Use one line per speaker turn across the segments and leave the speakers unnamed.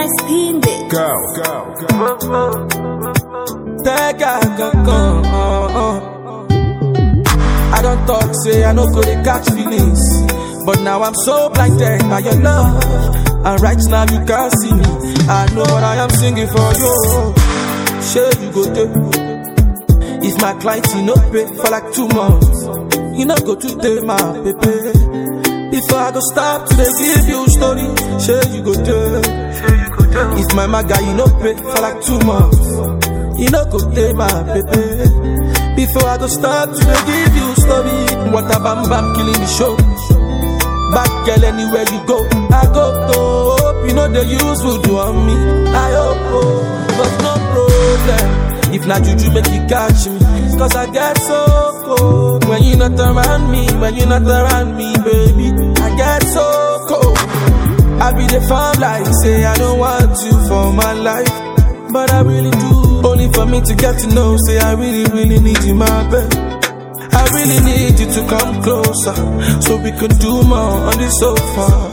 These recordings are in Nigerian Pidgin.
Spin Bit.
Go.
I don't talk, say I no go to catch feelings, but now I'm so blinded by your love, and right now you can't see me. I know what I am singing for you. Sure you go there. If my client he no pay for like 2 months, he no go to take my baby. Before I go stop to dey give you story, sure you go there. If my maga he no pay for like 2 months, he no go take my baby. Before I go stop to dey give you story, what a bam bam killing the show. Back girl anywhere you go, I go to hope you know they use voodoo on me. I hope, but no problem. If not juju make you catch me, cause I get so cold when you not around me, baby. I get so cold. I be the farm like say I don't want you for my life, but I really do. Only for me to get to know, say I really need you, my baby. I really need you to come closer, so we can do more on the sofa.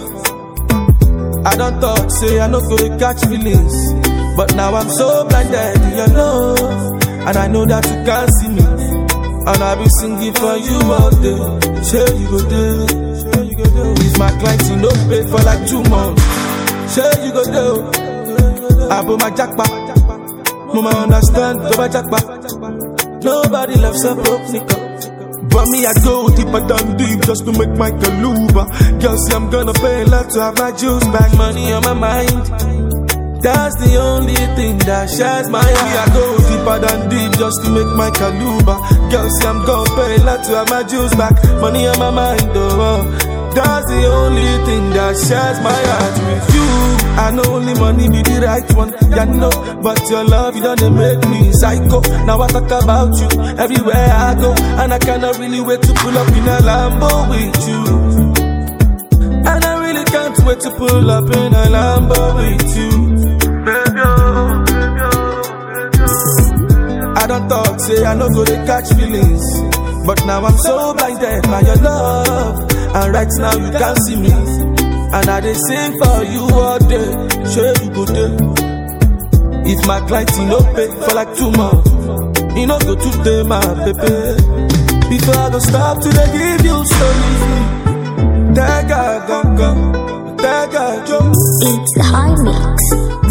I don't talk, say I no go to catch feelings, but now I'm so blinded in your love, and I know that you can't see me, and I'll be singing for you all day. Sure you go there. If my client he no pay for like 2 months, sure you go there. I put my jackpot, mama understand, go my jackpot. Nobody loves a broke nigga, but me I go deeper than deep just to make my kaluba. Girl say I'm gonna pay a lot to have my juice back, money on my mind. That's the only thing that shares my heart. I go deeper than deep just to make my kaluba. Girl say I'm gonna pay a lot to have my juice back, money on my mind. Oh, that's the only thing that shares my heart with you. I know only money be the right one, yeah no, but your love you done make me psycho. Now I talk about you everywhere I go, and I cannot really wait to pull up in a Lambo with you. And I really can't wait to pull up in a Lambo with you. I don't talk, say I no go to catch feelings, but now I'm so blinded by your love, and right now you can't see me, and I dey sing for you all day. Sure you go there. If my client he no pay for like 2 months, he no go to day my baby. Before I go stop to dey give you story.
It's the high mix.